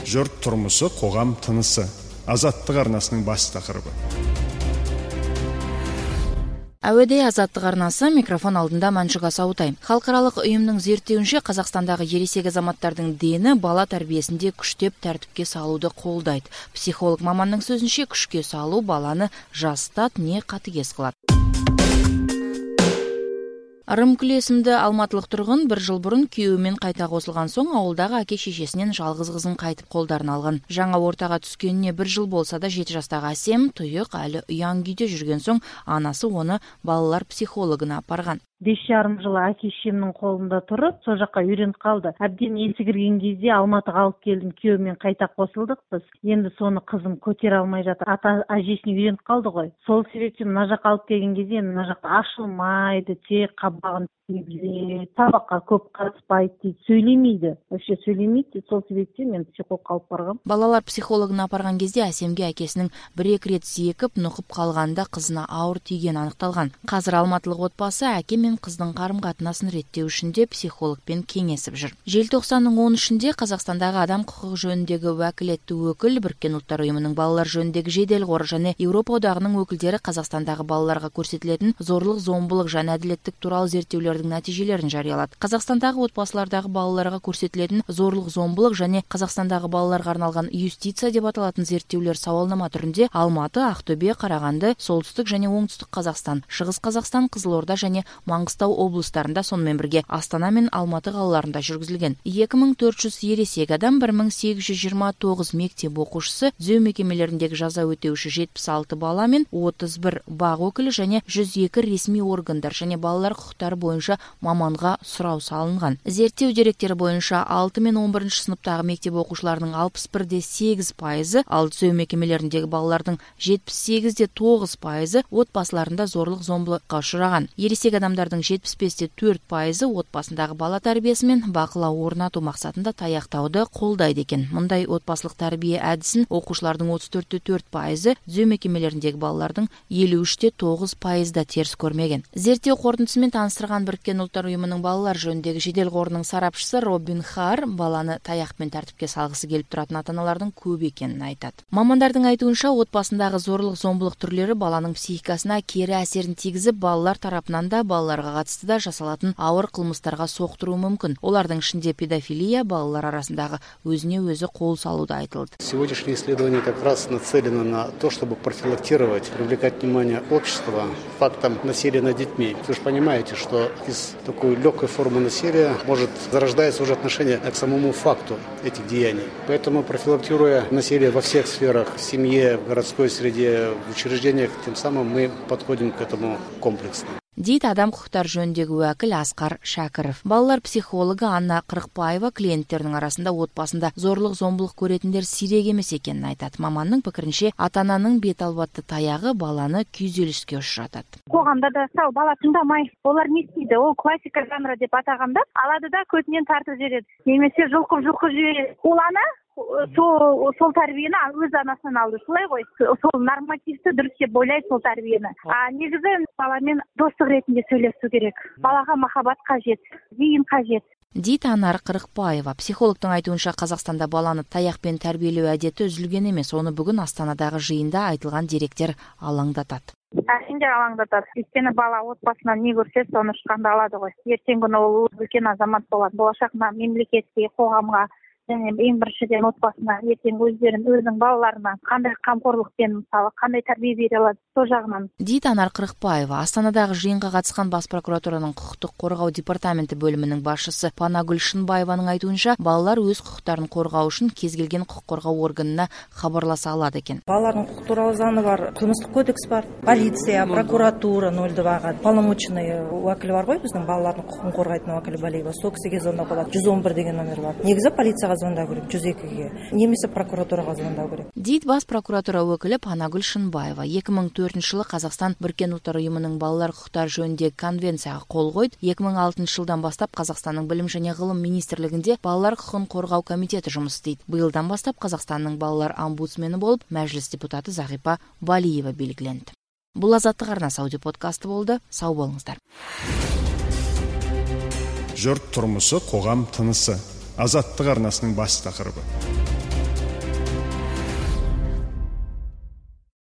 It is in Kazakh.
Жұрт тұрмысы, қоғам тынысы. Азаттық арнасының бас тақырыбы. Әуеде Азаттық арнасы, микрофон алдында Маншуға Сауытай. Халықаралық ұйымның зерттеуінше Қазақстандағы ересек азаматтардың дені бала тәрбиесінде күштеп тәртіпке салуды қолдайды. Психолог маманның сөзінше күшке салу баланы жастат не қатыгез қылады. Рымкүл есімді алматылық тұрғын бір жыл бұрын күйеуімен қайта қосылған соң ауылдағы әке-шешесінен жалғыз қызын қайтып қолдарына алған. Жаңа ортаға түскеніне бір жыл болса да 7 жастағы Әсем тұйық әлі ұяң күйде жүрген соң анасы оны балалар психологына апарған. 5,5 жыл әке-шешемнің қолында тұрып, сол жаққа үйреніп қалды. Әбден есі кірген кезде Алматыға алып келдім, күйеуімен қайта қосылдық біз. Енді соны қызым көтере алмай жатыр. Әжесіне үйреніп қалды ғой. Сол себептен мына жаққа алып келген кезде мына жақта ашылмайды, тек қабағын түйіп, сабаққа көп қатыспайды дейді, сөйлемейді. Вообще сөйлемейді. Сол себептен мен психологқа алып барғам. Балалар психологына апарған кезде Әсемге әкесінің 1-2 рет зекіп, нұқып қалғанда қызына ауыр тиген анықталған. Қазір алматылық отбасы әке мен қыздың қарым-қатынасын реттеу үшін де психологпен кеңесіп жүр. Желтоқсанның 13-інде Қазақстандағы адам құқығы жөніндегі уәкілетті өкіл Біріккен ұлттар ұйымының балалар жөніндегі жедел қоры және Еуропа одағының өкілдері Қазақстандағы балаларға көрсетілетін зорлық, зомбылық және әділеттік туралы зерттеулердің нәтижелерін жариялады. Қазақстандағы отбасылардағы балаларға көрсетілетін зорлық, зомбылық және Қазақстандағы балаларға арналған юстиция деп аталатын зерттеулер сауалнама түрінде Алматы, Ақтөбе, Қарағанды, Солтүстік және Оңтүстік Қазақстан, Шығыс Қазақстан, Қызылорда және Маңғыстау облыстарында, сонымен бірге Астана мен Алматы қалаларында жүргізілген. 2400 ересек адам, 1829 мектеп оқушысы, түзеу мекемелеріндегі жаза өтеуші 76 бала мен 31 бақ өкілі және 102 ресми органдар және балалар құқықтары бойынша маманға сұрау салынған. Зерттеу деректері бойынша 6 мен 11 сыныптағы мектеп оқушыларының 61,8%, ал түзеу мекемелеріндегі балалардың 78,9% отбасыларында зорлық, зомбылыққа ұшыраған. Ересек адамдардың 75,4% отбасындағы бала тәрбиесі мен бақылау орнату мақсатында таяқтауды қолдайды екен. Мұндай отбасылық тәрбие әдісін оқушылардың 34,4%, түзеу мекемелеріндегі балалардың 53,9% да теріс көрмеген. Зерттеу қорытындысымен таныстырған Біріккен ұлттар ұйымының балалар жөніндегі жедел қорының сарапшысы Робин Хар баланы таяқпен тәртіпке салғысы келіп тұратын ата-аналардың көп екенін айтады. Мамандардың айтуынша, отбасындағы зорлық, зомбылық түрлері баланың психикасына кері әсерін тигізіп, балалар тарапынан да балаларға қатысты да жасалатын ауыр қылмыстарға соқтыруы мүмкін. Олардың ішінде педофилия, балалар арасындағы өзіне өзі қол салуды айтылды. Сегодняшнее исследование как раз нацелено на то, чтобы профилактировать, привлекать внимание общества фактам насилия над детьми. Вы же понимаете, что из такой легкой формы насилия может зарождается уже отношение к самому факту этих деяний. Поэтому, профилактируя насилие во всех сферах, в семье, в городской среде, в учреждениях, тем самым мы подходим к этому комплексно. Дейді адам құқықтар жөніндегі уәкіл Асқар Шәкіров. Балалар психологы Анна Қырықбаева клиенттердің арасында отбасында зорлық, зомбылық көретіндер сирек емес екенін айтады. Маманның пікірінше, ата-ананың бет албатты таяғы баланы күйзеліске ұшыратады. Қоғамда да сау бала тыңдамай, олар не істейді? Ол классика жанры деп атағанда, алады да көзінен тартып жібереді. Немесе жұлқып жібереді. Ол ана сол тәрбиені өз анасынан алды. Солай ғой. Сол нормативті дұрыс деп ойлайды сол тәрбиені. Негізі баламен достық ретінде сөйлесу керек. Балаға махаббат қажет, зейін қажет. Дейді Анар Қырықбаева. Психологтың айтуынша, Қазақстанда баланы таяқпен тәрбиелеу әдеті үзілген емес. Оны бүгін Астанадағы жиында айтылған деректер алаңдатады. Әсінде алаңдатады. Өйткені бала отбасынан не көрсе, соны шыққанда алады ғой. Ертең күні ол үлкен азамат болады. Болашағына, мемлекетке, қоғамға және ең біріншіден отбасына, ертең өзінің балаларына қандай қамқорлықпен, мысалы, қандай тәрбие бере алады, сол жағынан. Дейді Анар Қырықбаева. Астанадағы жиынға қатысқан бас прокуратураның құқықтық қорғау департаменті бөлімінің басшысы Панагүл Шынбаеваның айтуынша, балалар өз құқықтарын қорғау үшін кез келген құқық қорғау органына хабарласа алады екен. Балалардың құқық туралы заңы бар, қылмыстық кодекс бар, полиция, прокуратура 02-ға полномочный уәкілі бар ғой, біздің балалардың құқығын қорғайтын уәкілі Балиева. Сол кісіге звондап болады. 111 деген номер бар. Негізі полицияға звондау керек, 102-ге, немесе прокуратураға звондау керек. Дейді бас прокуратура өкілі Панагүл Шынбаева. 2004 жылы Қазақстан Біріккен ұлттар ұйымының балалар құқықтары жөніндегі конвенцияға қол қойды. 2006 жылдан бастап Қазақстанның білім және ғылым министрлігінде балалар құқығын қорғау комитеті жұмыс істейді. Биылдан бастап Қазақстанның балалар омбудсмені болып мәжіліс депутаты Зағипа Балиева белгіленді. Бұл Азаттық арнасы аудиоподкасты болды. Сау болыңыздар. Жұрт тұрмысы, қоғам тынысы. Азаттық арнасының бас тақырыбы.